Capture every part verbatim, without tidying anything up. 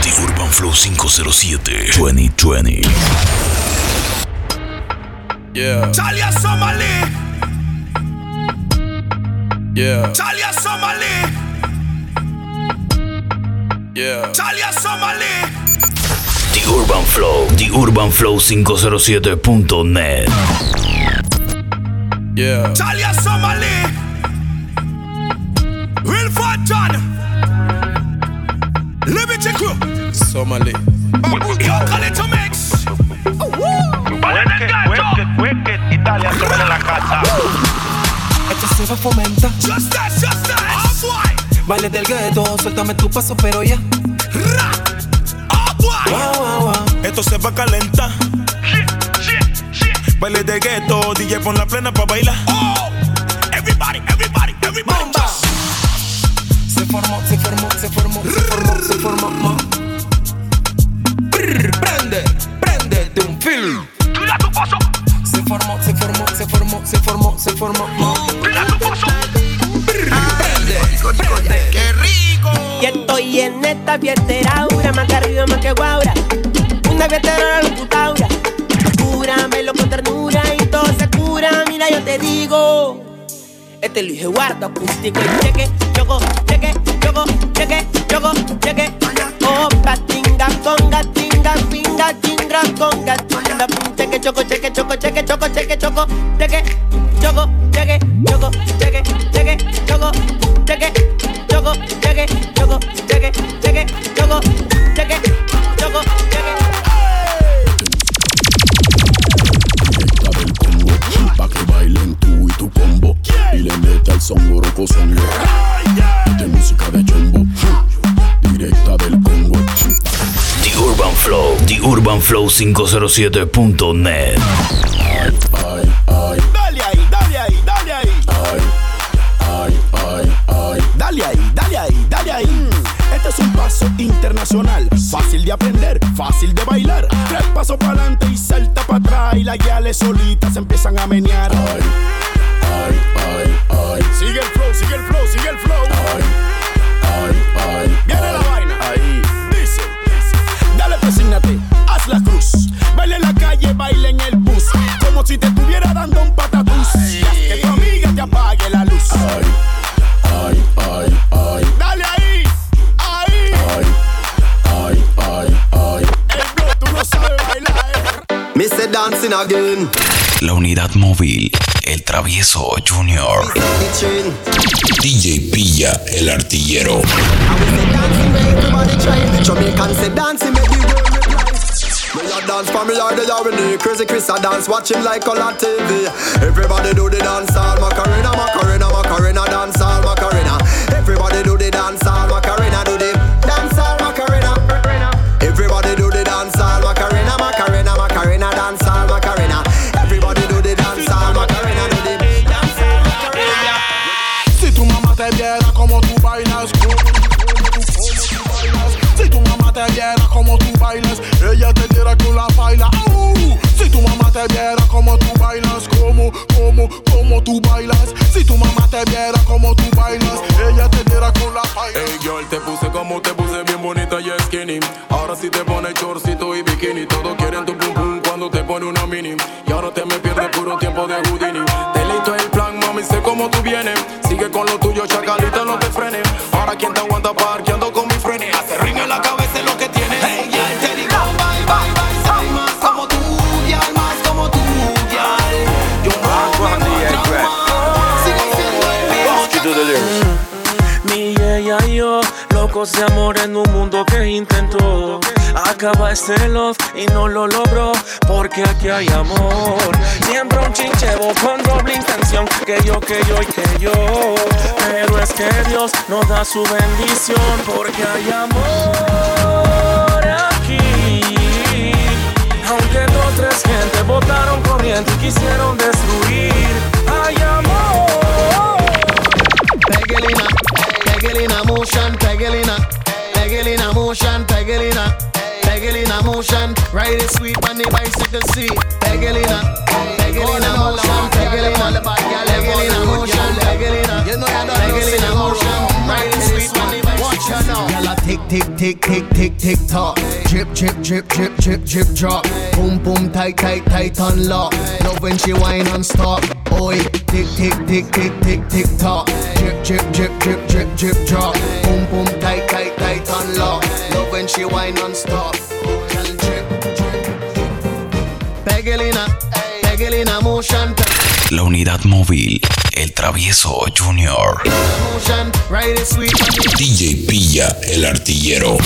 The Urban Flow cinco cero siete veinte veinte. Yeah. Talia Somali. Yeah. Talia Somali. Yeah. Talia Somali. The Urban Flow, The Urban Flow cinco cero siete punto net. Yeah. Talia Somali. Real Fat John. Liberty Crew. Somali. Yo, call it to mix. Wicked, wicked, wicked, Italia se ve en la casa. Esto se fomenta. Just that, just that. Oh boy. Baile del gueto, suéltame tu paso, pero ya. Ra. Oh boy. Wow, wow, wow. Esto se va a calentar. Shit, shit, shit. Baile de gueto, D J pon la plena pa' bailar. Oh. Everybody, everybody, everybody. Bomba. Se formó, se formó, se formó, se formó, se formó. ma. Brr, prende, prende de un film. Tira tu paso. Se formó, se formó, se formó, se formó, se formó. ma. Tira tu paso. Brr, prende. ¡Qué rico! Y estoy en esta fiesteraura, más que arriba, más que guaura. Una fiestera la locutaura. Cúramelo con ternura y todo se cura. Mira, yo te digo. Este Luis Eduardo acústico y cheque, choco, cheque, choco, cheque, choco, cheque. Opa, tinga, conga, tinga, pinga, chingra, conga, tinga, pum, cheque, choco, cheque, choco, cheque, choco, cheque, choco, cheque, choco, cheque, choco, cheque, cheque, choco, cheque, choco, cheque, choco, cheque, cheque, choco, cheque, choco, cheque. Pa' que bailen tú y tu combo y le meta el son loroco son de música de chombo directa del Congo. The Urban Flow, The Urban Flow cinco cero siete punto net. Ay, ay, Dale ahí, dale ahí, dale ahí. ay, ay, ay, ay. Dale ahí, dale ahí, dale ahí. Este es un paso internacional. Fácil de aprender, fácil de bailar. Tres pasos para adelante y salta para atrás. Y las guiales solitas se empiezan a menear. Ay, ay, ay, ay. Sigue el flow, sigue el flow, sigue el flow. Ay, ay, ay. Viene la ay. vaina. Ahí. Dice, dale, persígnate, haz la cruz. Baila en la calle, baila en el bus. Como si te estuviera dando un patatús. Y haz que tu amiga te apague la luz. Ay, ay, ay, ay. Dale ahí, ahí. Ay, ay, ay, ay. El flow, tú no sabes bailar. Mister Dancing again. La unidad móvil, el travieso Junior. Kitchen. D J Pilla, el artillero. Jamaican say dancing make the world reply. Me a dance for me or they are in the crazy Chris a dance watching like color T V. Everybody do the dance all Macarena, Macarena, Macarena, dance all Macarena. Everybody do the dance all Macarena, do the dance all Macarena. Everybody do the dance all Macarena, Macarena, Macarena, dance all Macarena. Everybody do the dance all Macarena, do the dance all Macarena. Si tu mamá te viera como tú bailas, como tú, como tú, como tú bailas. Si tu mamá te viera como tú bailas, ella te diera que la baila. Oh. Si tu mamá te viera como tú bailas, como, como, como tú bailas. Si tu mamá te viera como tú bailas, ella te diera con la baila. Hey girl, te puse como te puse bien bonita y skinny. Ahora sí te pone chorcito y bikini. Todos quieren tu pum pum cuando te pone una mini. Y ahora te me pierdes puro tiempo de Houdini. Te listo el plan, mami, sé cómo tú vienes. Sigue con lo tuyo, chacalita, no te frenes. Ahora quien te aguanta parqueando con mi frenes. Hace ring en la cabeza es lo que tiene. Hey, ya te digo, bye, bye, bye. Soy más como tú, girl, más como tú, girl. Yo no me encuentro más. Sigo siendo el mismo. Mi ella y yo, locos de amor en un mundo que intentó acabar este love y no lo logró, porque aquí hay amor. Siempre un chinchevo con doble intención, que yo, que yo y que yo. Pero es que Dios nos da su bendición, porque hay amor aquí. Aunque dos, tres gente botaron corriente y quisieron destruir, hay amor. Pegelina, Pegelina motion, Pegelina, Pegelina motion, Pegelina, Pegelina motion, ride it sweet on the bicycle seat. Pegelina, Pegelina motion, Pegelina, Pegelina motion, Pegelina, Pegelina motion, ride it sweet on the bicycle seat. tick, tick, tick, tick, tick, tick, tock. Drip, drip, drip, drip, drip, drip, drop. Boom, boom, tight, tight, tight, unlock. Love when she whine and stop. Oi, tick, tick, tick, tick, tick, tick, tock. Drip, drip, drip, drip, drip, drip, drop. Boom, boom, tight, tight, tight, unlock. Love when she whine and stop. Drip, drip, drip. Pegelina, pegelina motion. La unidad móvil, El Travieso Junior. D J Pilla, el artillero.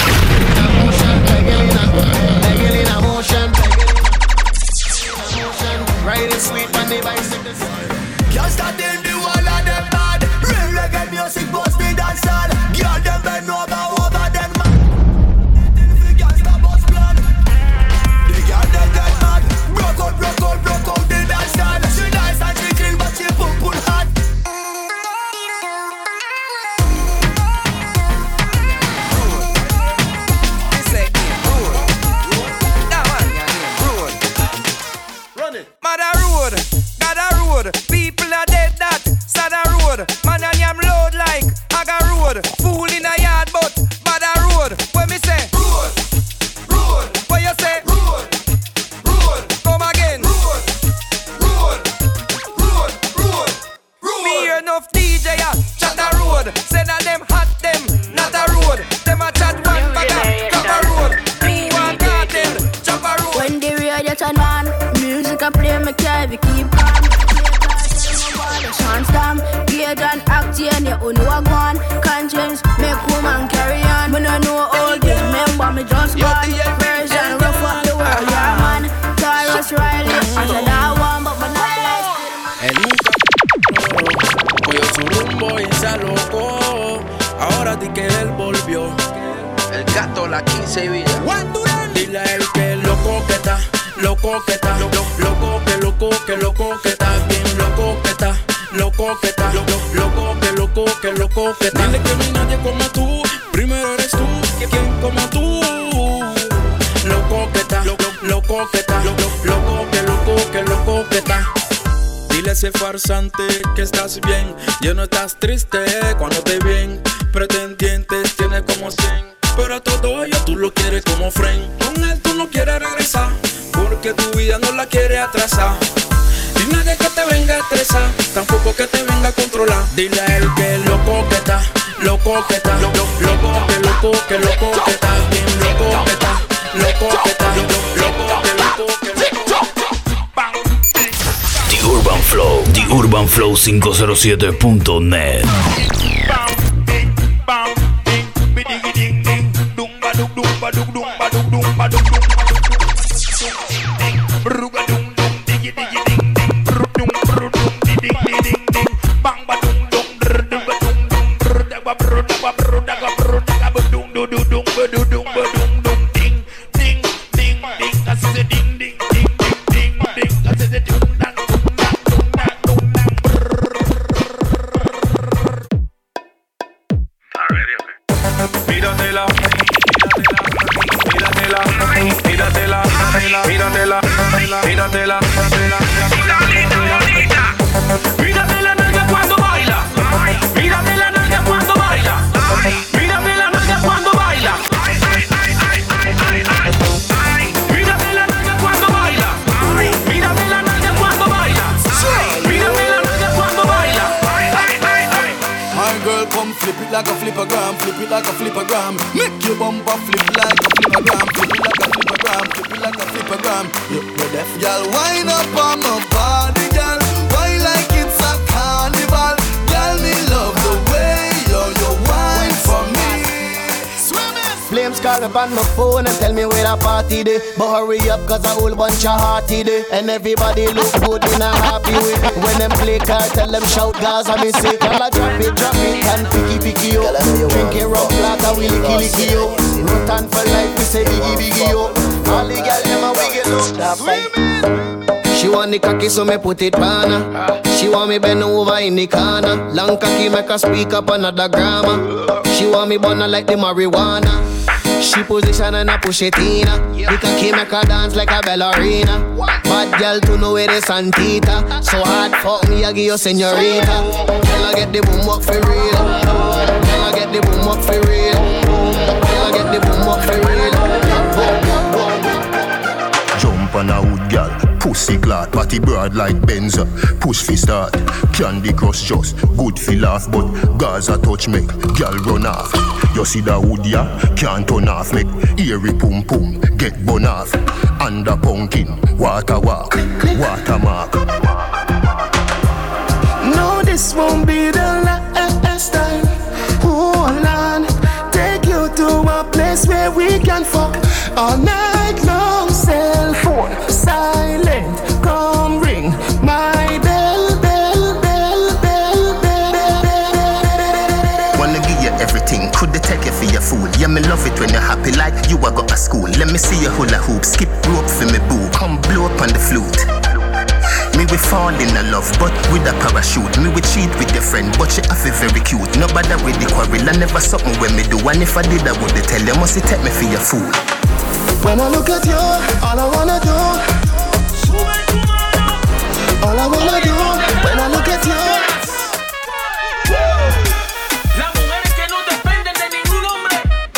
Dile que no hay nadie como tú, primero eres tú, quien como tú. Loco que está, loco, loco que está, loco, loco que loco que loco que está. Dile a ese farsante que estás bien, ya no estás triste cuando te ven. Pretendientes tienes como cien, pero a todo ello tú lo quieres como friend. Con él tú no quieres regresar, porque tu vida no la quiere atrasar. Y nadie que te venga a estresar, tampoco que te venga a controlar. Dile a él que loco que está, loco que está, loco, loco que loco que loco que está, bien loco que está, loco que está, loco, loco que loco que loco. The Urban Flow, The Urban Flow cinco cero siete punto net. Míratela, míratela, míratela, míratela, míratela, mírate la nalga cuando baila, mírate la nalga cuando baila, mírate la nalga cuando baila, mírate la nalga cuando baila, mírate la nalga cuando baila, mírate la nalga cuando baila. My girl, come flip it like a flippergram, flip it like a flippergram. Make your bumper flip like a flippergram, flip it like a flippergram, flip it like a flippergram. You know that, girl, wind up on my body, girl. Why like it's a carnival? Girl, me love the way you you wine for me. Flames call up on my phone and tell me where the party day. But hurry up cause a whole bunch of hearty day. And everybody look good in a happy way. When them play car, tell them shout Gaza me say. Girl, I drop it, drop it and picky picky yo. Drink it rock like a willy killy yo. Rotan for life, we say biggie biggie yo. All the girls them a wiggle up. She want the cocky so me put it on her. She want me bend over in the corner. Long cocky make her speak up another grammar. She want me burn her like the marijuana. She position and I push it in her. The cocky make her dance like a ballerina. Bad girl to know where the Santita. So hard fuck me I give you señorita. Girl I get the boom up for real. Girl I get the boom up for real. Girl forty broad like Benza. Push fi start. Candy Crush just good fi laugh, but Gaza touch make girl run off. You see the wood ya can't turn off, make eerie pum pum get bun off. Under pumpkin, water walk, watermark. No, this won't be the last time. Hold on, take you to a place where we can fuck all night long. Cell phone silent, come ring my bell, bell, bell, bell, bell, bell, bell. Wanna give you everything, could they take you for your fool? Yeah, me love it when you're happy like you are got a school. Let me see your hula hoop, skip rope for me boo, come blow up on the flute. Me we fall in a love, but with a parachute. Me we cheat with your friend, but she have it very cute. No bother with the quarrel, I never something when me do. And if I did, I would tell you, must you take me for your fool. When I look at you, all I wanna do, all I wanna do, when I look at you. Las mujeres que no dependen de ningún hombre,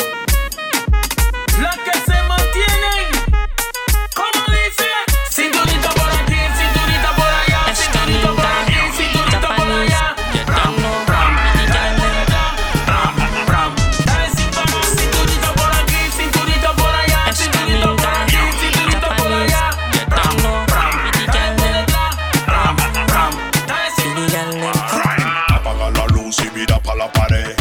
las que se mantienen, como dice, cinturita por aquí, cinturita por allá, cinturita por aquí, cinturita por allá. Ram, ram, ram, ram. Dale cinturita por aquí, cinturita por allá, cinturita por aquí, cinturita por allá. Ram, ram, ram, ram. Dale cinturita. Apaga la luz y mira pa' la pared.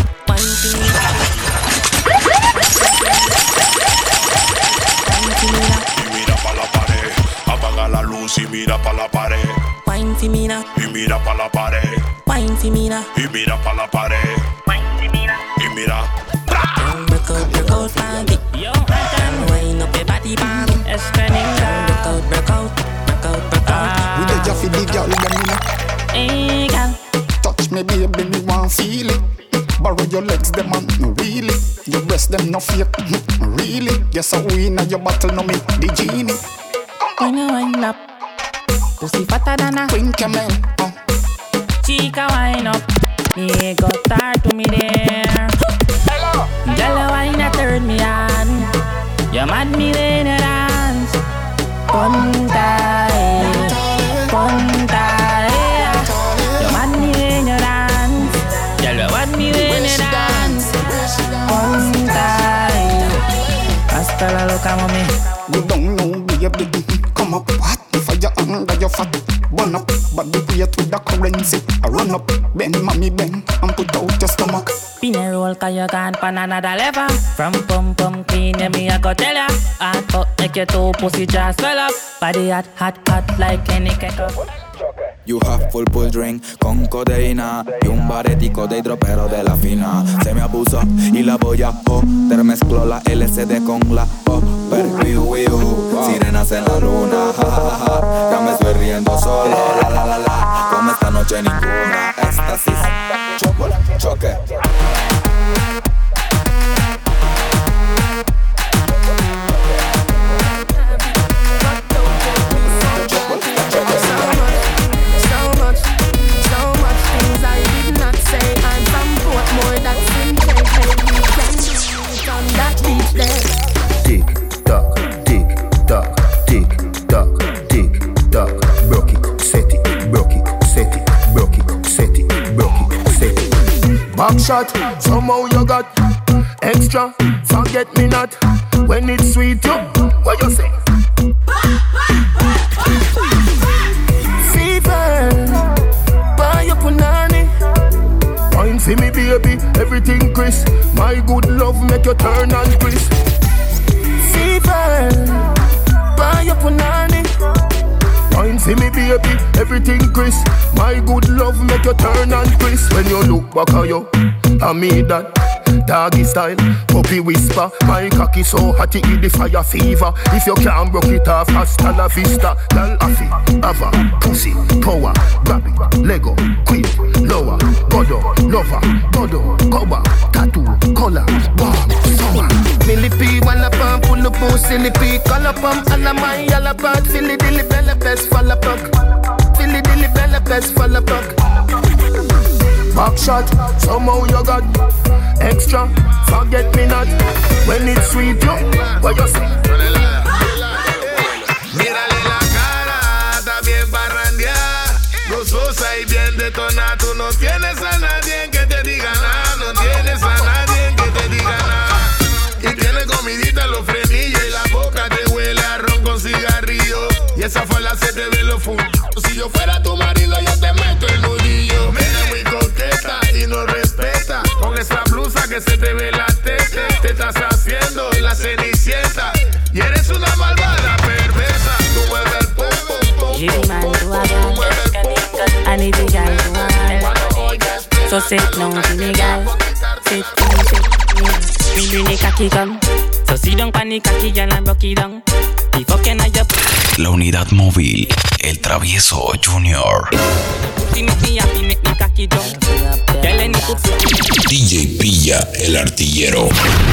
Y mira pa' la pared. Apaga la luz y mira pa' la pared. Wine fi me now, Y mira pa' la pared. wine fi me now. Y mira pa' la pared. Y mira. Break out, break out, party. And wine up your body, party. Break out, break out, break out, break out. We dey just fi the girl dem inna. Hey, girl. Touch me baby, me want feel it. Borrow your legs, them man, no really. Your breast, them no fake, mm, really. Yes, I win at your battle, no me, the genie. When you wind up, pussy fatter than a Queen Camel, uh. chica wind up. Yeah, go start to me there. Hello. Girl, you wine a turn me on. You mad me when you dance. Punta, eh, punta, eh. You mad me when you dance. Girl, you mad me when you dance. Punta, eh. Hasta la loca, mami. We don't know, baby. Come up, what? Fire under your fat. Burn up, body weight with the currency. I run up, bend, mommy, bend, and put out your stomach. Pin a roll, cause you can't pan another level. From pum pum clean, yeah, me I go tell ya. Hot fuck, make your two pussy just swell up. Body hot, hot, hot, like any kettle. You have full pull drink con codeína y un baretico de hidropero de la fina. Se me abusa y la voy a joder. Mezclo la L S D con la Popper. Wiu, wiu, sirenas en la luna. Ja, ja, ja. Ya me estoy riendo solo. La, la, la, la. Como esta noche ninguna. Éxtasis, choque, choque. Tick tock, tick tock, tick tock, tick tock. Broke it, set it, broke it, set it, broke it, set it, broke it, set it. Back shot, somehow you got extra. Forget me not when it's sweet. You, what you say? Fever, buy your punani. Wine for me, baby, everything crisp. My good love make you turn and crisp. Fever, buy your punani. Wine for me, baby, everything crisp. My good love make you turn and crisp. When you look back at you, I made that doggy style, puppy whisper. My cocky so hot it the fire fever. If you can't broke it off, hasta la vista. Girl, affy, ava, pussy, power, grab it, Lego, quick, lower, godo, lover, godo, cover, tattoo, color, warm, summer. Millipede, wanna pump, pull up, oh, silly pea, color pump, all of my yellow part, silly dilly bella best, fall apart. Silly dilly bella best, fall apart. Back shot, somehow you got extra. Forget me not when it's sweet. You, what you say? Mírale la cara, está bien para tienes a nadie que te diga nada, no tienes a nadie que te diga nada. Y tienes comidita en los frenillos y la boca te huele a ron con cigarrillo. Y esa falda se te ve los fundos. Si yo fuera tu marido yo te meto el nudillo. Eres muy coqueta y no respeta. Con esa blusa que se te ve la tete. Te estás haciendo la cenicienta. Y eres una malvada perversa. Tú mueves el pum pum pum. You man to a girl, I need a girl to a girl. So sit down to me girl. Sit down, sit down. Me bring the cocky come. So sit down pan the cocky girl and broke it down. The fucking I just. La unidad móvil, el Travieso Junior. D J Pilla, el artillero.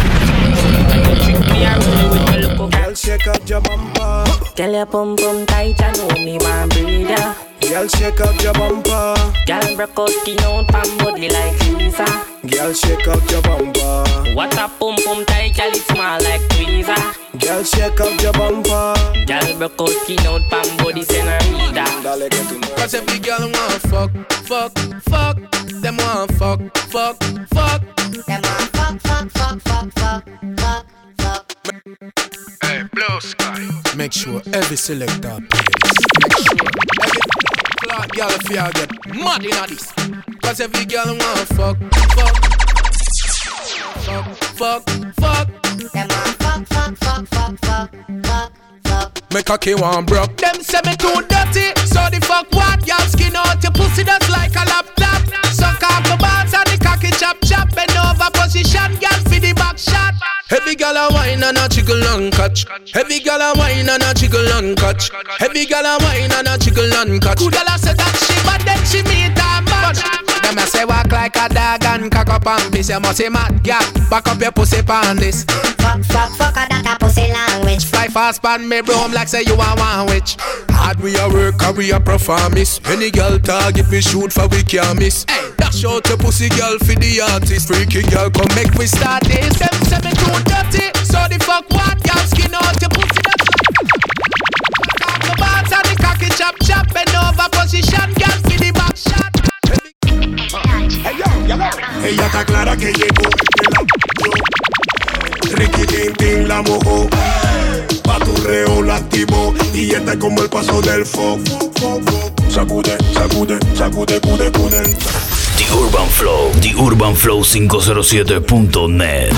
Girl, shake up your bumper. Girl, your pum pum tight, you know me want breathe ya. Girl, shake up your bumper. Girl, break out skin out pan body like Lisa. Girl, shake up your bumper. What a pum pum tight, girl, it smell like tweezer. Girl, shake up your bumper. Girl, break out skin out pan body senorita. Cause every girl want fuck, fuck, fuck. Them want fuck, fuck, fuck. Them want fuck, fuck, fuck, fuck, fuck, fuck, fuck. Hey, Blue Sky. Make sure every selector plays. Make sure every flat girl if you get mad in this. Cause every girl want fuck, fuck, fuck, fuck, fuck. Them want fuck, fuck, fuck, fuck, fuck, fuck, fuck. Me cocky one broke. Them say me too dirty. So the fuck what? Y'all skin out your pussy just like a laptop. Suck off the balls and the cocky chop chop. Bend over position, girl for the back shot. Heavy gal a wine and a jiggle and catch. Heavy gal a wine and a jiggle and catch. Heavy gal a wine and a jiggle and catch. Good gal a say that she but then she meet a match. Them a say walk like a dog and cock up and piss. You must say mad gal, back up your pussy pan this. Fuck, fuck, fuck a that a pussy language. Fly fast pan me broom like say you a one witch. Hard we a work and we a perform miss. Any girl target we shoot for we can't miss. Hey, dash out your pussy girl for the artist. Freaky girl come make we start this. Them say me too dirty, so the fuck what? Y'all skin out your pussy that's like off the balls and the cocky chop chop. Bend over position, girl for the back shot. Ella está clara que llegó el Ricky Tintin la mojó. Paturreo la activó. Y esta es como el paso del fog. Sacude, sacude, sacude, cude, cude. The Urban Flow, The Urban Flow quinientos siete punto net.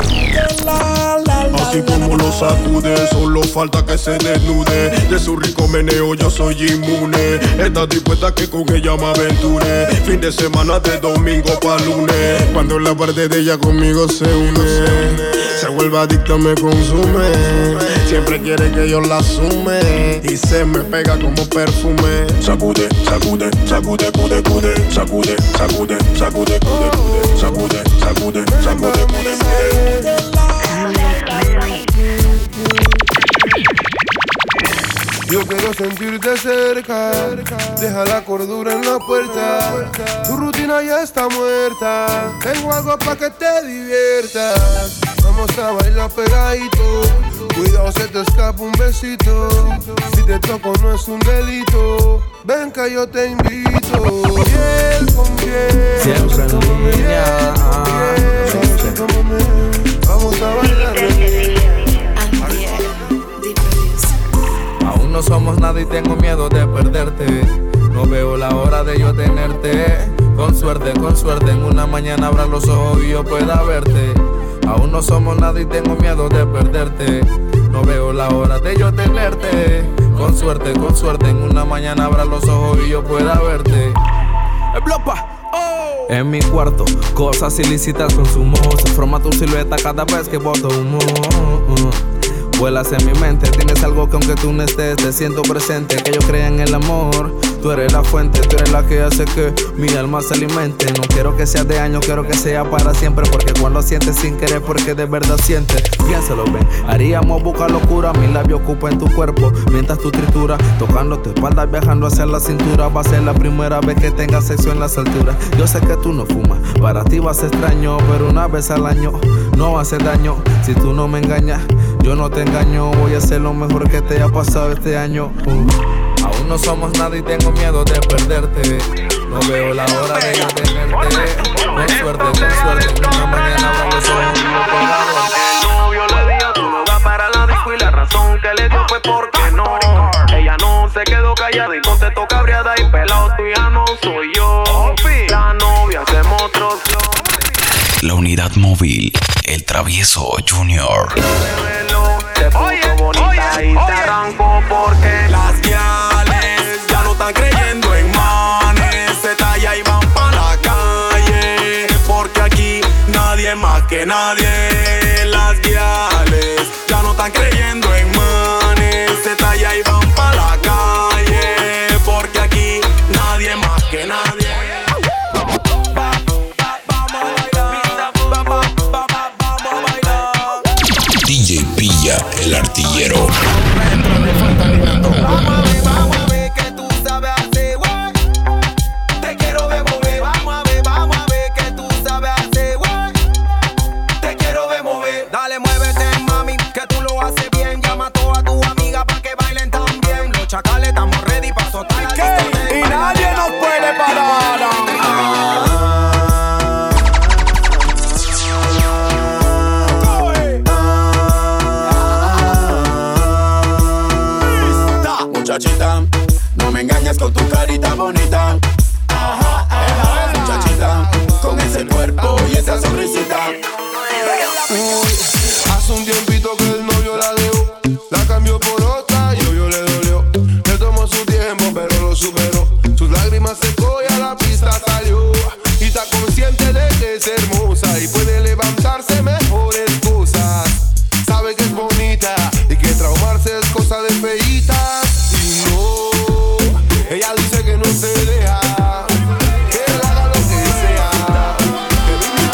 Así como lo sacude, solo falta que se desnude. De su rico meneo yo soy inmune. Está dispuesta que con ella me aventure. Fin de semana de domingo pa' lunes. Cuando la parte de ella conmigo se une, se vuelve adicta, me consume. Siempre quiere que yo la sume. Y se me pega como perfume. Sacude, sacude, sacude, cude, cude. Sacude, sacude, sacude, cude, cude. Sacude, sacude, sacude, cude, cude. Yo quiero sentirte cerca, deja la cordura en la puerta. Tu rutina ya está muerta, tengo algo pa' que te diviertas. Vamos a bailar pegadito, cuidado se te escapa un besito. Si te toco no es un delito, ven que yo te invito. Piel con piel, siempre en línea. Vamos a bailar. Aún no somos nada y tengo miedo de perderte. No veo la hora de yo tenerte. Con suerte, con suerte, en una mañana abra los ojos y yo pueda verte. Aún no somos nada y tengo miedo de perderte. No veo la hora de yo tenerte. Con suerte, con suerte, en una mañana abra los ojos y yo pueda verte. ¡Blopa! En mi cuarto, cosas ilícitas consumo. Se forma tu silueta cada vez que boto humo. Vuelas en mi mente, tienes algo que aunque tú no estés, te siento presente. Que yo crea en el amor, tú eres la fuente, tú eres la que hace que mi alma se alimente. No quiero que sea de años, quiero que sea para siempre. Porque cuando sientes sin querer, porque de verdad sientes. Piénsalo, ven, haríamos buscar locura. Mi labio ocupa en tu cuerpo, mientras tu tritura, tocando tu espalda, viajando hacia la cintura. Va a ser la primera vez que tengas sexo en las alturas. Yo sé que tú no fumas, para ti va a ser extraño, pero una vez al año no hace daño. Si tú no me engañas, yo no te engaño, voy a hacer lo mejor que te haya pasado este año. uh. Aún no somos nada y tengo miedo de perderte. No veo la hora de yo tenerte. Con suerte, con suerte, una mañana vamos a un El novio le dio tu lugar para la disco y la razón que le dio fue porque no. Ella no se quedó callada y contestó cabreada y pelado, tú ya no soy yo. La novia se mostró. La unidad móvil, el travieso Junior. Te puso bonita y te arrancó porque las guiales ya no están creyendo en manes. Se talla y van pa' la calle porque aquí nadie más que nadie. Las guiales ya no están creyendo en manes. Se talla y van pa' la calle porque aquí nadie más que nadie. D J Pilla, el artillero. Vamos a ver, vamos a ver que tú sabes hacer, güey. Te quiero ver mover. Vamos a ver, vamos a ver que tú sabes hacer, güey. Te quiero ver mover. Dale, muévete, mami, que tú lo haces bien. Llama a toda tu amiga pa' que bailen también. Los chacales estamos ready pa' soltar la discoteca. Y nadie nos puede parar. Muchachita, no me engañes con tu carita bonita. Ajá, ajá. Muchachita, con ese cuerpo y esa sonrisita. Hace un tiempito que el novio la dejó, la cambió por otra y obvio le dolió. Le tomó su tiempo pero lo superó. Sus lágrimas secó y a la pista salió. Y está consciente de que es hermosa y puede levantarse mejores cosas. Sabe que es bonita y que traumarse es cosa de feitas. Y no, ella dice que no se deja, que él haga lo que sea, que vive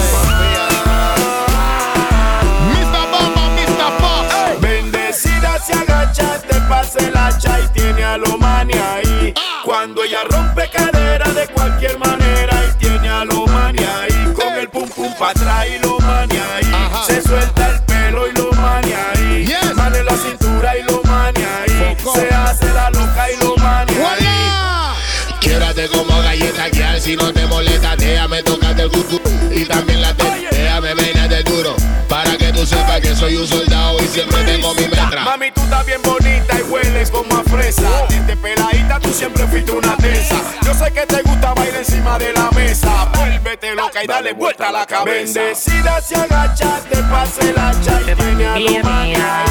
mister Bomba, mister Pop. Bendecida se agacha, te pasa el hacha y tiene a lo mani ahí. Cuando ella rompe cadera de cualquier manera y tiene a lo mani ahí. Con el pum pum pa' atrás y lo mani ahí. Se suelta el pelo y lo mani ahí. Mane la cintura y lo mani ahí. Se hace la loca y lo mani ahí. Quiérate como galleta guiar, si no te molesta, déjame tocarte el cucu y también la teta, déjame venirte duro, para que tú sepas que soy un soldado y siempre tengo mi metra. Mami, tú estás bien bonita y hueles como a fresa. Desde peladita tú siempre fuiste una tensa. Yo sé que te gusta bailar encima de la mesa. Vuélvete loca y dale vuelta a la cabeza. Bendecida se agacha, te pasa el hacha y tiene a lo mania.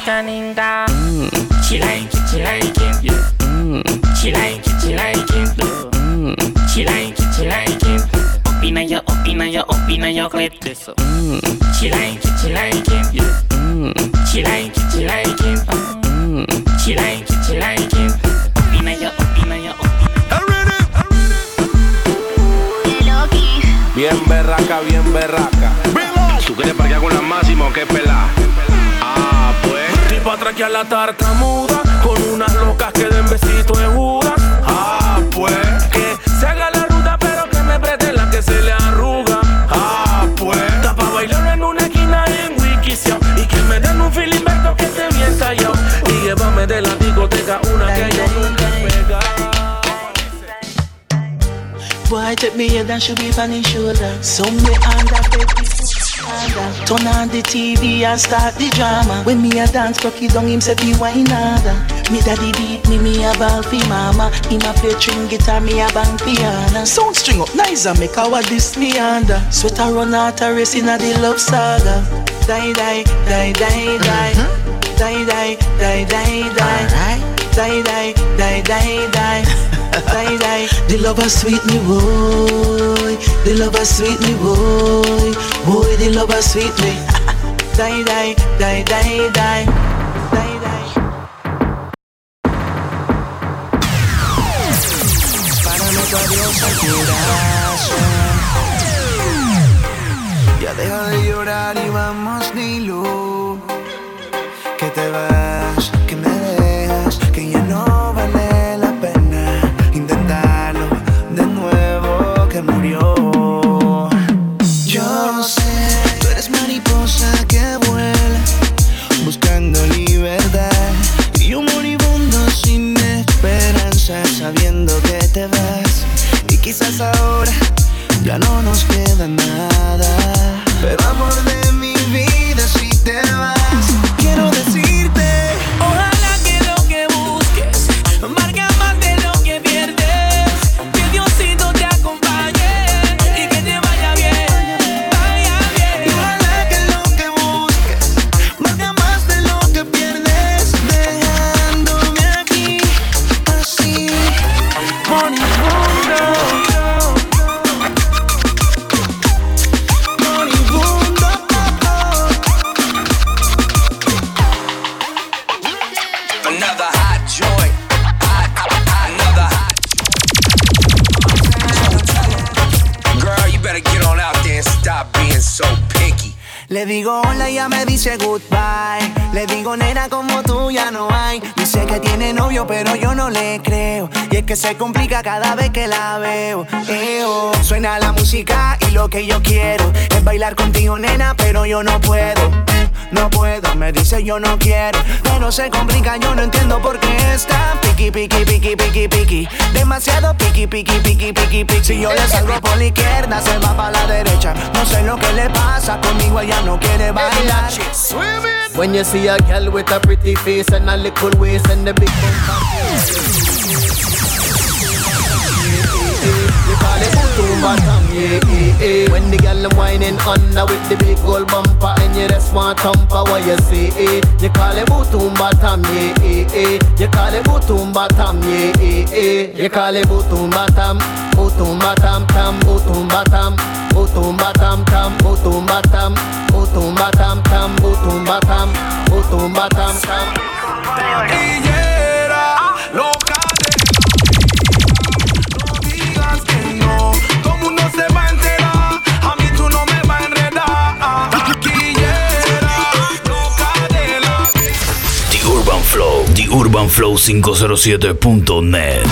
She like it, she like it, yeah. Mm. She like it, she like it, mm. She like it, she like it. Opina yo, opina yo, opina yo, clip eso. Mm. She like it, she like it, yeah. Mm. She like it, she like it, mm. She like it, she like it. Opina yo, opina yo, opina. Bien berraca, bien berraca. ¿Tú quieres parquear con la máxima o qué pelá? Ah, pues. Tipo a traquear la tartamuda con unas locas que den besitos de judas. Ah, pues. Que se haga la ruta pero que me preste la que se le arruga. Ah, pues. Está pa' bailar en una esquina en Wikisio y que me den un filimberto que esté bien tallado. Y llévame de la discoteca una que yo nunca he pegado. Boy, take me head and should be on his shoulder. Somewhere under bed, under. Turn on the T V and start the drama. When me a dance, cocky down him say be wine harder. Me daddy beat me, me a ball fi mama. Him a play string guitar, me a bang piano. Sound string up nice and make our this me under. Sweater run out a race in a the love saga. Die die die die die. Die die die die die. Die die die die die. Die, die. The lover sweet me, boy. The lover sweet me, boy. Boy, the lover sweet me. Die, die, die, die, die. Die, die. Párame tu adiós al corazón. Ya deja de llorar y vamos, dilo. Que te vas, que me dejas, que ya no vale la pena intentarlo de nuevo, que murió. Yo sé, tú eres mariposa que vuela buscando libertad y yo moribundo sin esperanza sabiendo que te vas Le digo hola y ella me dice goodbye. Le digo nena como tú ya no hay. Dice que tiene novio pero yo no le creo. Y es que se complica cada vez que la veo. Eo. Suena la música y lo que yo quiero es bailar contigo nena pero yo no puedo. No puedo, me dice yo no quiero. Pero se complica, yo no entiendo por qué está piqui, piqui, piqui, piqui, piqui. Demasiado piqui, piqui, piqui, piqui, piqui. Si yo le salgo por la izquierda, se va para la derecha. No sé lo que le pasa, conmigo ella no quiere bailar. When you see a girl with a pretty face and a little waist and the big bumper, you call it Tumba Tam, yeah, yeah, yeah. When the girl them whining under with the big gold bumper and you just want thumper, what you say, eh? You call it Tumba Tam, yeah, yeah, yeah. You call it Tumba Tam, yeah, yeah, yeah. You call it Tumba Tam, Tumba Tam Tam, Tumba Tam, Tumba Tam Tam, Tumba Tam, Tumba Tam Tam, Tumba Tam, Tumba Tam Tam. Taquillera, loca de no digas que no, todo mundo se va a enterar, a mí tú no me vas a enredar. Taquillera, loca de la The Urban Flow, The Urban Flow cinco cero siete punto net.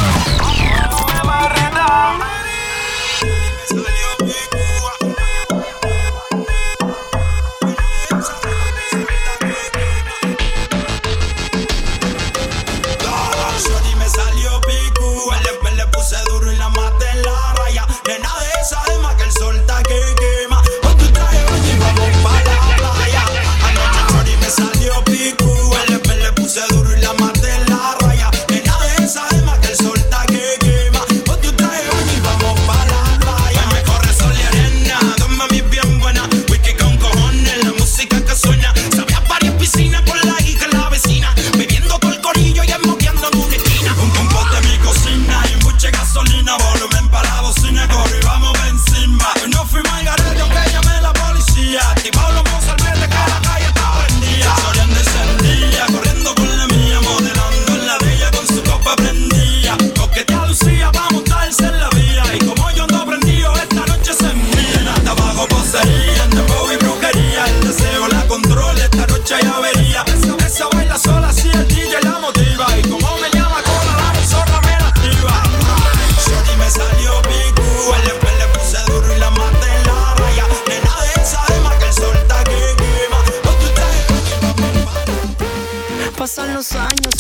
Pasan los años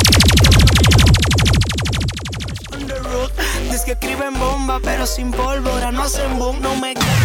y on the road. Dice que escriben bomba pero sin pólvora, no hacen boom, no me caen.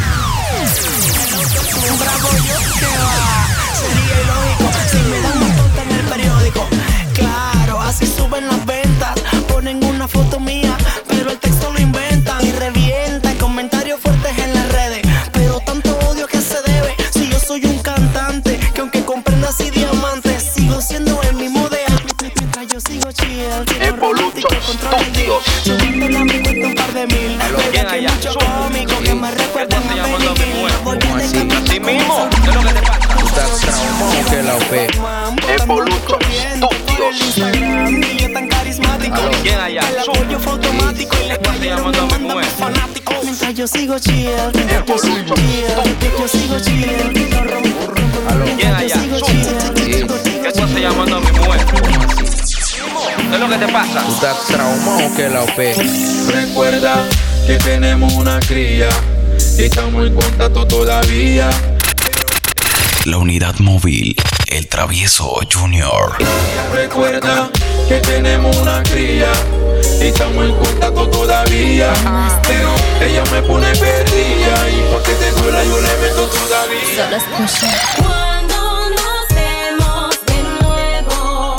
Un bravo yo que va, sería ilógico si me dan una tonta en el periódico. Claro, así suben las ventas, ponen una foto mía, pero el texto lo inventan y revientan comentarios fuertes en las redes. Pero tanto odio que se debe, si yo soy un cantante que aunque comprenda así diamantes, sigo siendo el mismo de antes. Mientras yo sigo chill, sigo romántico, control el día. Subiendo la mi cuesta un par de mil. Pero que mucho cómico que me recuerdan a Benny Hill. Así mismo, ¿qué es lo que te pasa? Tú estás traumado que la O P. Evolution Studios. Y yo tan carismático. ¿Quién allá? El apoyo fue automático y le cayeron demanda a mis fanáticos. Mientras yo sigo chill, mientras yo sigo chill, yo sigo chill. ¿Quién allá? ¿Qué tú estás llamando a mi mujer? ¿Qué es lo que te pasa? Tú estás traumado que la O P. Recuerda que tenemos una cría y estamos en contacto todavía. La unidad móvil, el Travieso Junior. Recuerda que tenemos una cría y estamos en contacto todavía. Pero ella me pone perdida y pa' que te duela yo le meto todavía. Solo escucha. Cuando nos vemos de nuevo,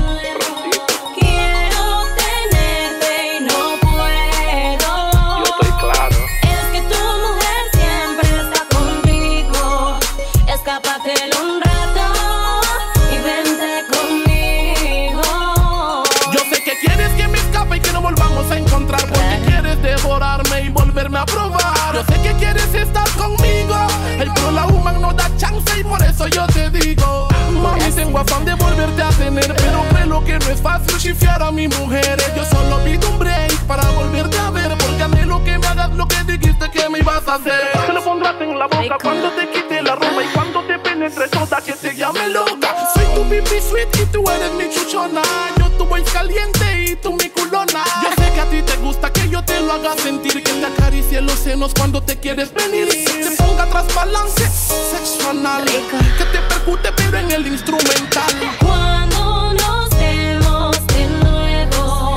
quiero tenerte y no puedo. Yo estoy claro. Es que tu mujer siempre está conmigo. Escápate un rato y vente conmigo. Yo sé que quieres que me escape y que no volvamos a encontrar, porque quieres devorarme y volverme a probar. Yo sé que quieres estar conmigo, el pro la human no da chance y por eso yo te digo, mami, tengo afán de volverte a tener, pero creo que no es fácil chifiar a mi mujer. Yo solo pido un break para volverte a ver, porque anhelo que me hagas lo que dijiste que me ibas a hacer. Se lo pondrás en la boca cuando te quite la ropa y cuando te penetre toda que te llame loca. Soy tu pipi sweet y tú eres mi chuchona. Yo tu voy caliente y tú mi culona. Yo sé que a ti te gusta que yo te lo haga sentir, que te acaricie los senos cuando te quieres venir. Te ponga atrás balance sexual, que te percute pero en el instrumental. Cuando nos vemos de nuevo,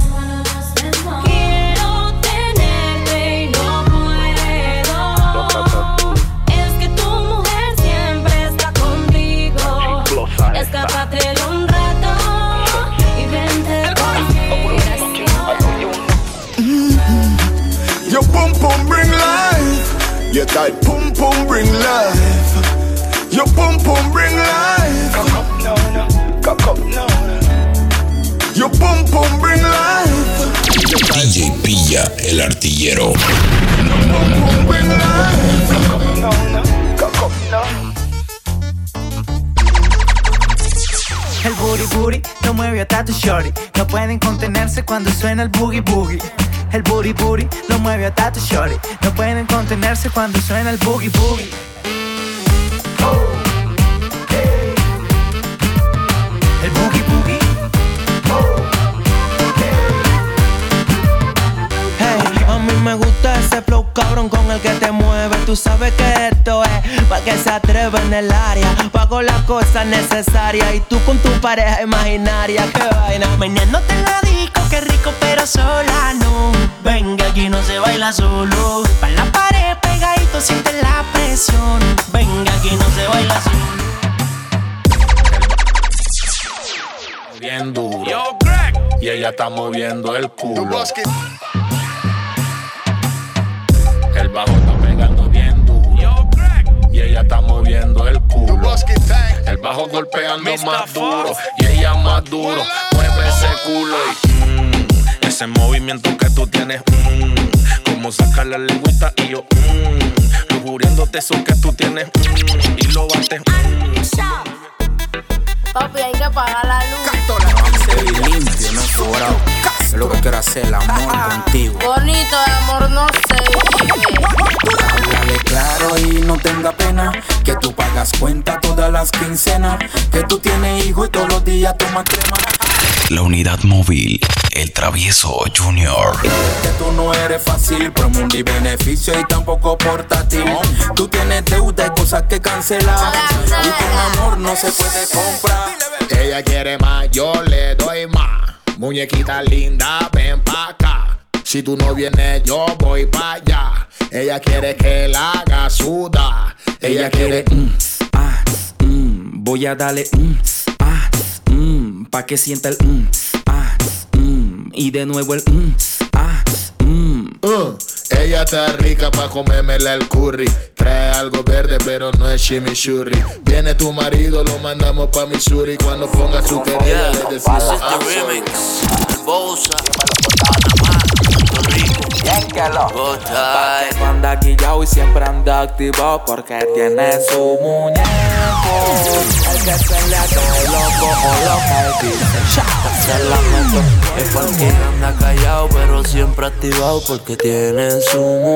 quiero tenerte y no puedo. Es que tu mujer siempre está contigo. Escápate un rato y vente conmigo. Your pum pum bring life. Your tight pum pum bring life. Your pum pum bring life. Cock up, no, no. Cock up, no, no. Your pum pum bring life. D J Pilla, el artillero. Your pum pum bring life. Cock up, no, no. Cock up, no. El booty booty lo mueve hasta tu shorty. No pueden contenerse cuando suena el boogie boogie. El booty booty lo mueve hasta tu shorty. No pueden contenerse cuando suena el boogie boogie. El boogie boogie. Hey, a mí me gusta ese flow cabrón con el que te mueve. Tú sabes que esto es pa' que se atreva en el área. Pago las cosas necesarias y tú con tu pareja imaginaria. Qué vaina. Meneándote en la disco, qué rico pero sola no. Venga, aquí no se baila solo. Pa' la pared pegadito, siente la presión. Venga, aquí no se baila solo. Bien duro. Y ella está moviendo el culo. El bajo está pegando bien duro. Y ella está moviendo el culo. El bajo golpeando más duro. Y ella más duro. Mueve ese culo y mmm, ese movimiento que tú tienes. Mmm, como sacar la lengüita y yo mmm, lujuriéndote eso que tú tienes. Mmm, y lo bates. Mmm. Papi, hay que apagar la luz. Estoy limpio, no sobrado. Es lo que quiero hacer, el amor contigo. Bonito, de amor no se vive. Háblale claro y no tenga pena, que tú pagas cuenta todas las quincenas, que tú tienes hijos y todos los días tomas crema. La unidad móvil, el travieso Junior. Que tú no eres fácil, pero mundo beneficio y tampoco portátil. Tú tienes deuda y cosas que cancelar, y con amor no se puede comprar. Ella quiere más, yo le doy más. Muñequita linda, ven pa' acá. Si tú no vienes, yo voy pa' allá. Ella quiere que la haga sudar. Ella, Ella quiere, quiere mm, ah, mm, voy a darle mm, ah, mm, pa' que sienta el mm, ah, mm, y de nuevo el mm, ah, mm. Uh, ella está rica pa' comérmela el curry. Trae algo verde pero no es chimichurri. Viene tu marido, lo mandamos pa' Missouri. Cuando ponga su querida yeah, le decimos ah, remix. Bosa, Panamá, Puerto Rico. Pa' que anda guillao y siempre anda activado, porque tiene su muñeco. El que se le cae loco o loca y dice se la meto. Es porque anda callado pero siempre activado, porque tiene su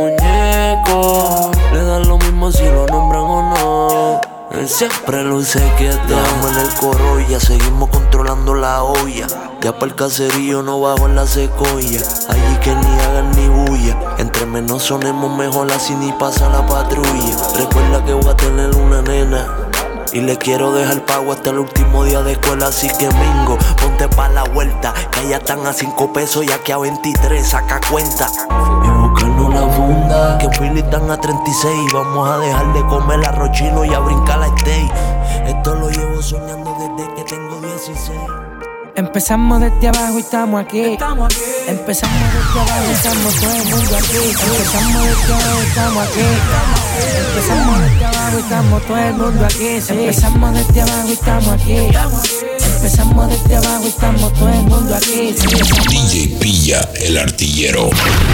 muñeco. Le dan lo mismo si lo nombran o no. Él siempre luce que estamos en el coro y ya seguimos controlando la olla. Ya para el caserío no bajo en la secoya. Allí que ni hagan ni bulla. Entre menos sonemos mejor así ni pasa la patrulla. Recuerda que voy a tener una nena y le quiero dejar pago hasta el último día de escuela. Así que mingo, ponte pa' la vuelta, que ya están a cinco pesos y aquí a veintitrés, saca cuenta. Y buscarnos la funda, que Philly están a treinta y seis. Vamos a dejar de comer arroz chino y a brincar la steak. Esto lo llevo soñando desde que tengo dieciséis. Empezamos desde abajo y estamos aquí. Estamos aquí. Empezamos desde abajo y estamos todo el mundo aquí. Empezamos desde abajo y estamos aquí. Empezamos desde abajo y estamos todo el mundo aquí. Sí. Empezamos desde abajo y estamos aquí. Empezamos desde abajo y estamos todo el mundo aquí. Sí. D J Pilla, el artillero.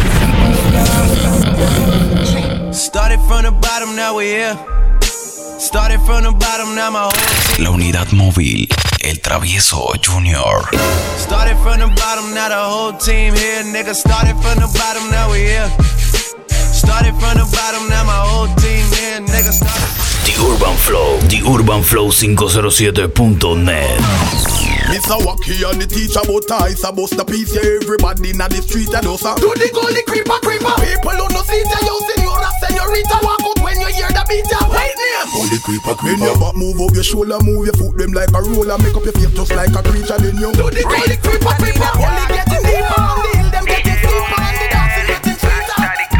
Started from the bottom, now we're here. Started from the bottom, now my whole team. La unidad móvil, el travieso Junior. Started from the bottom, now the whole team here. Nigga, started from the bottom, now we here. Started from the bottom, now my whole team here, nigga. The Urban Flow, The Urban Flow five oh siete punto net. Mister Wacky and the teacher about ties, I bust a piece, yeah, everybody in the street, I do so. Do the golden creeper, creeper. People who no see you, senora, senorita, walk out when you hear the beat, yeah. Right name. Golden creeper, creeper. When your back move up your shoulder, move your foot them like a roller, make up your face just like a creature, then you. Do the golden creeper, creeper. Only getting deeper, and the hill them getting steeper, and the dancing getting sweeter.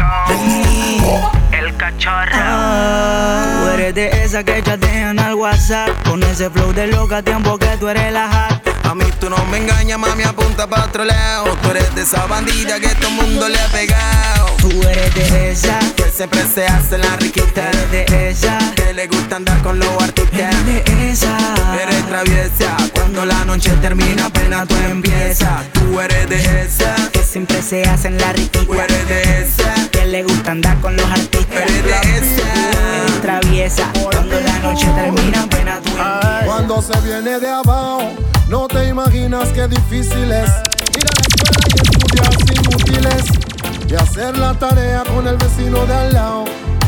El cachorro. Ah, tú eres de esa que chatean al WhatsApp, con ese flow de loca, tiempo que tú eres la hat. A mí tú no me engañas, mami, apunta pa' otro lado. Tú eres de esa bandida que todo el mundo le ha pegado. Tú eres de esa que siempre se hace la riquita. Eres de esa que le gusta andar con los artistas. Eres de esa eres traviesa. Cuando la noche termina apenas tú empiezas. Tú eres de esa que siempre se hace la riquita. Tú eres de esa que le gusta andar con los artistas. Eres de esa eres traviesa. Cuando la noche termina apenas tú empiezas. Cuando se viene de abajo, no te imaginas qué difícil es ir a la escuela y estudiar sin útiles y hacer la tarea con el vecino de al lado.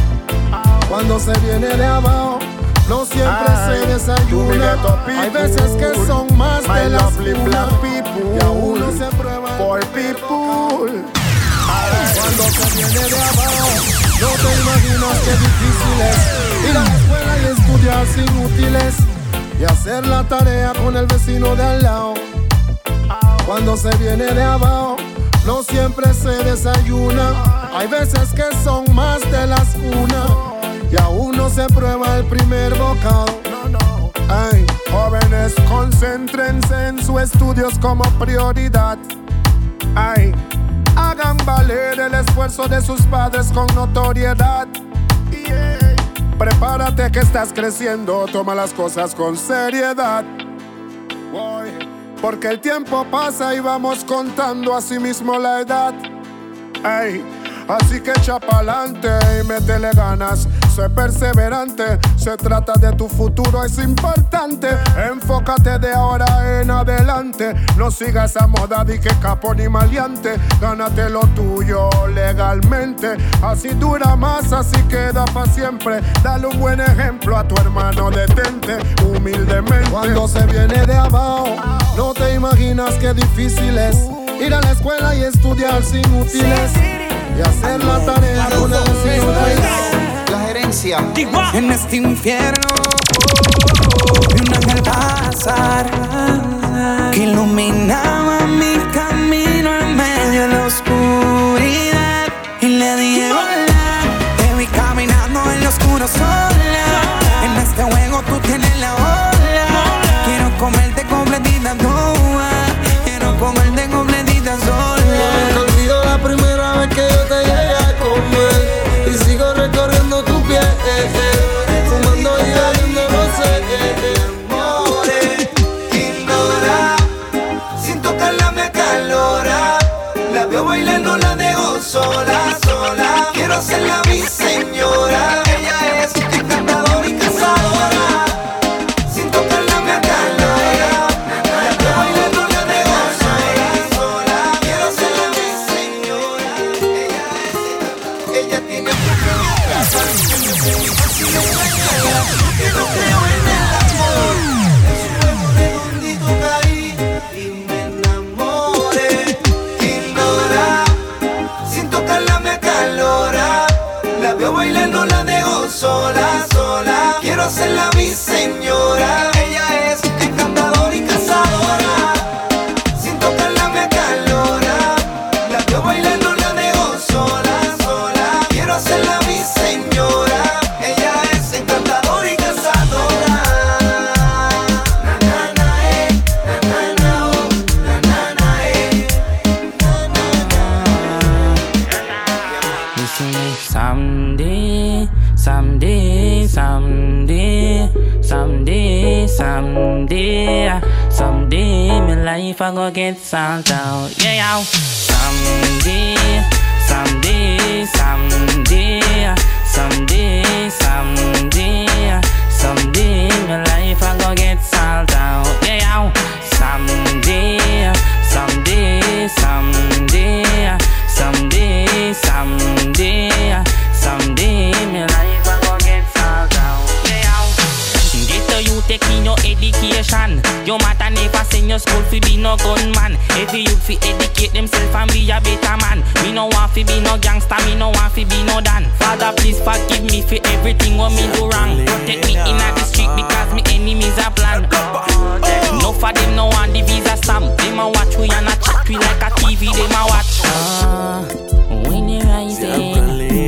Cuando se viene de abajo, no siempre Ay, se desayuna. Hay veces que son más de las una y aún no se prueba por people. Cuando se viene de abajo, no te imaginas qué difícil es ir a la escuela y estudiar sin útiles y hacer la tarea con el vecino de al lado. Cuando se viene de abajo, no siempre se desayuna. Hay veces que son más de las una y aún no se prueba el primer bocado. Ay, jóvenes, concéntrense en sus estudios como prioridad. Ay, hagan valer el esfuerzo de sus padres con notoriedad. Yeah. Prepárate que estás creciendo, toma las cosas con seriedad. Boy, porque el tiempo pasa y vamos contando así mismo la edad. Ay, así que echa pa'lante y métele ganas, sé perseverante. Se trata de tu futuro, es importante. Enfócate de ahora en adelante. No sigas a moda de que capo ni maleante. Gánate lo tuyo legalmente. Así dura más, así queda pa' siempre. Dale un buen ejemplo a tu hermano, detente humildemente. Cuando se viene de abajo, no te imaginas qué difícil es ir a la escuela y estudiar sin útiles y hacer la tarea con el vecino de la gerencia. En este infierno vi un ángel pasar que iluminaba mi camino en medio de la oscuridad. Y le dije hola, te vi caminando en lo oscuro sola. En este juego tú tienes la ola. Quiero comerte completita toda. Quiero comerte completita sola. No olvido la primera vez que yo te llegué a comer y sigo recorriendo tu piel, fumando y bebiendo rosé. More, ignora, sin tocarla me acalora. La veo bailando, la dejo sola, sola. Quiero hacerla mi señora. Ella es encantadora y cazadora. Sin tocarla me acalora. La veo bailando, la dejo sola, sola. Quiero hacerla mi señora. Ella es ella tiene casa. Así me extraña, que no creo en el amor. En su juego redondito caí y me enamoré. Ignora, sin tocarla me acalora. La veo bailando, la dejo sola, sola. Quiero hacerla mi señora. Ella es encantadora y cazadora. Sin tocarla me acalora. La veo bailando, la dejo sola, sola. Quiero hacerla mi señora. Ella es encantadora y cazadora. Na na na eh, na na na oh, na na na eh, na na na. Someday, someday, someday, someday, someday, someday, my life I go get solved out. Yeah, someday, someday, someday, someday, someday, someday, my life I go get solved out. Yeah, someday, someday, someday, someday, someday. Your matter never send your school fi be no gunman. Every youth fi educate themself and be a better man. Me no want fi be no gangster, me no want fi be no dan. Father, please forgive me for everything what me do wrong. Protect me in the street because me enemies are plan. No for them no want the visa stamp. Them a watch we and a chat we like a T V. Them a watch. Ah, when you rising.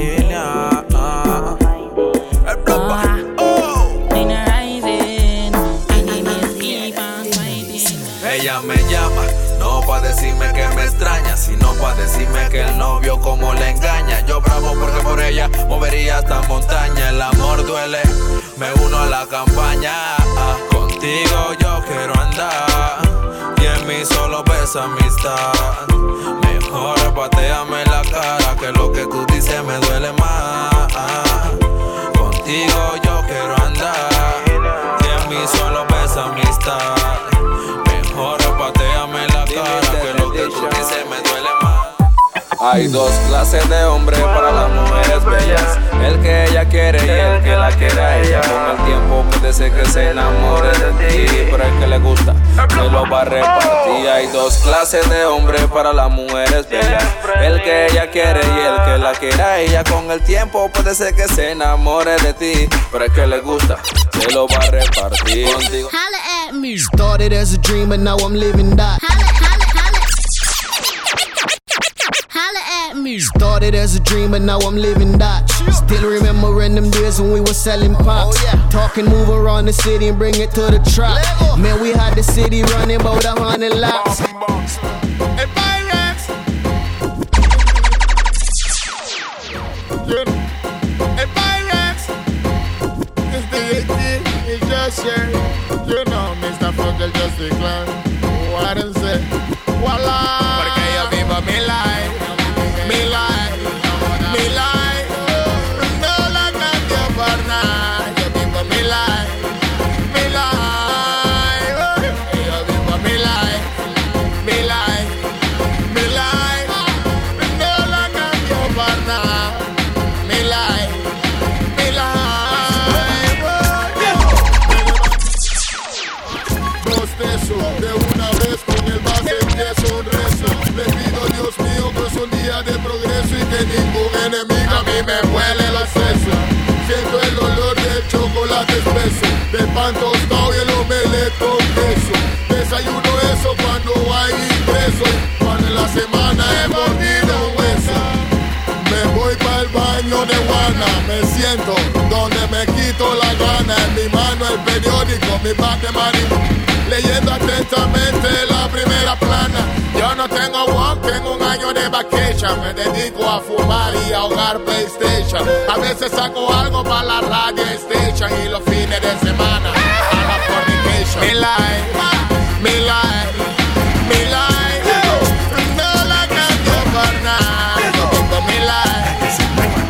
Ella me llama, no pa' decirme que me extraña, sino pa' decirme que el novio como le engaña. Yo bravo porque por ella movería esta montaña. El amor duele, me uno a la campaña. Contigo yo quiero andar y en mí solo ves amistad. Mejor pateame la cara que lo que tú dices me duele más. Contigo yo quiero andar y en mí solo ves amistad. Mejor pateame la cara que lo que tú dices me duele más. Hay dos clases de hombres para las mujeres bellas: el que ella quiere y el que la quiere a ella. Con el tiempo puede ser que se enamore de ti, pero el que le gusta me lo va a repartir. Hay dos clases de hombres para las mujeres bellas: el que ella quiere y el que la quiere a ella. Con el tiempo puede ser que se enamore de ti, pero el que le gusta se lo va a repartir contigo. Holla at me. Started as a dream and now I'm living that. Holla, holla, holla. Holla at me. Started as a dream and now I'm living that. Still remembering them days when we were selling pops. Oh, yeah. Talking, move around the city and bring it to the trap. Lego. Man, we had the city running about a hundred laps. Hey, Pyrex. Hey, Pyrex. It's the eighteen, it's just share. You know, Mister Fogel just declined. What is it? Voila. Porque yo vivo mi life, mi life, mi life. No la cambio por nada. Yo vivo mi life, mi life. Yo vivo mi life, mi life, mi life. No la cambio por nada. Mi life, mi life. Bostezo de una vez con el base empiezo un rezo. Le pido a Dios mío que es un día de progreso y que ningún enemigo a mí me huele los sesos. Siento el olor del chocolate espeso, del pan tostado y el omelette con queso. Desayuno eso cuando hay ingreso, cuando en la semana he mordido un hueso. Me voy para el baño de Juana, me siento donde me quito la gana. En mi mano el periódico, mi bate mani, leyendo atentamente la primera plana. Yo no tengo work, tengo un año de vacation. Me dedico a fumar y a jugar PlayStation. A veces saco algo para la radio station y los fines de semana a la fornication. Mi life, mi life, mi life. No la cambio por nada. Yo tengo mi life,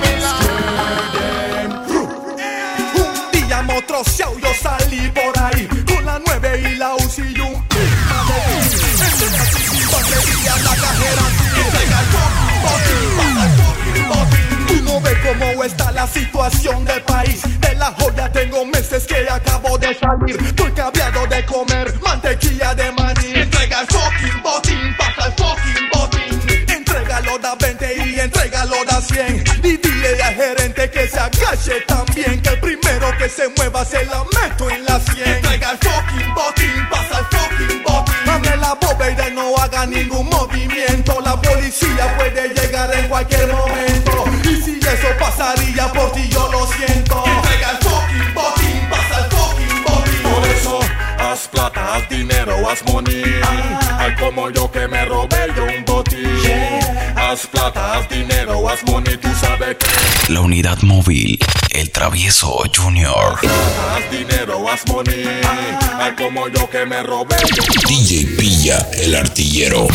mi life. Un día motroceado yo salí por ahí con la nueve y la U C I y un pisma de ti. La cajera entrega el fucking botín, pasa el fucking botín. Tú no ves cómo está la situación del país. De la joya tengo meses que acabo de salir. Estoy cambiado de comer mantequilla de maní. Entrega el fucking botín, pasa el fucking botín. Entrégalo da veinte y entrégalo da cien. Y dile al gerente que se agache también, que el primero que se mueva se la meto en la cien. Entrega el fucking botín, pasa el fucking botín. Abre la bóveda y no haga ningún movimiento. La policía puede llegar en cualquier momento. Y si eso pasaría por ti yo lo siento. Entrega el fucking botín, pasa el fucking botín. Por eso haz plata, haz dinero, haz money. Ah. Hay como yo que me robé yo un botín. Yeah. Haz plata, haz dinero, haz money, tú sabes que. La unidad móvil, el Travieso Junior. Haz dinero, haz money. Ah. Hay como yo que me robé yo un D J Pilla, el artillero.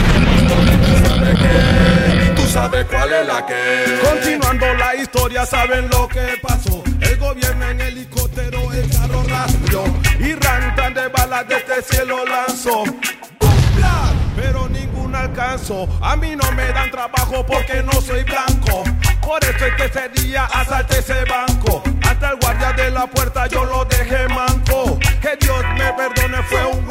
Tú sabes cuál es la que. Continuando la historia, saben lo que pasó. El gobierno en helicóptero, el carro rastreó y rantan de balas desde el cielo lanzó. Pero ningún alcanzó. A mí no me dan trabajo porque no soy blanco. Por eso es que ese día asalté ese banco. Hasta el guardia de la puerta yo lo dejé manco. Que Dios me perdone, fue un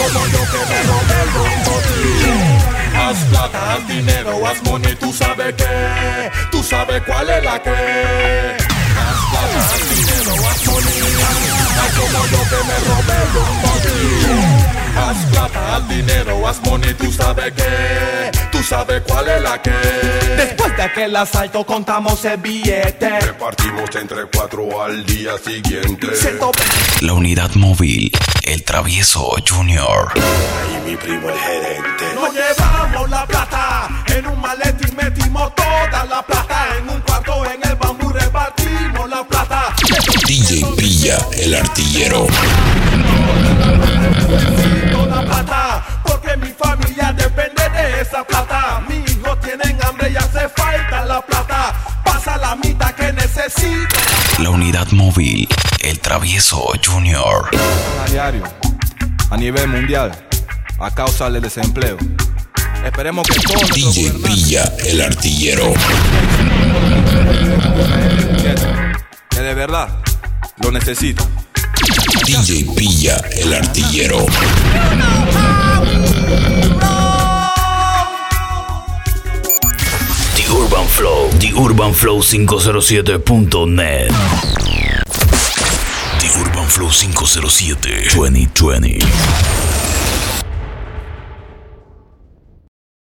como yo que me robé el ron. Haz plata, haz dinero, haz money, tú sabes qué, tú sabes cuál es la que. Haz plata, haz dinero, haz money, haz como yo que me robé el ron. Haz plata, haz dinero, haz money, tú sabes qué, tú sabes cuál es la que. Después de aquel asalto contamos el billete. Repartimos entre cuatro al día siguiente. La unidad móvil, el Travieso Junior. Ahí mi primo el gerente. Nos llevamos la plata, en un maletín metimos toda la plata. En un cuarto en el bambú repartimos la plata. D J Pilla, el artillero. Necesito la plata, porque mi familia depende de esa plata. Mis hijos tienen hambre y hace falta la plata. Pasa la mitad que necesito. La unidad móvil, el Travieso Junior. A diario, a nivel mundial, a causa del desempleo. Esperemos que todos D J Pilla, el artillero. Que de verdad lo necesita. D J Pilla, el artillero. The Urban Flow, The Urban Flow quinientos siete punto net. The Urban Flow quinientos siete veinte veinte.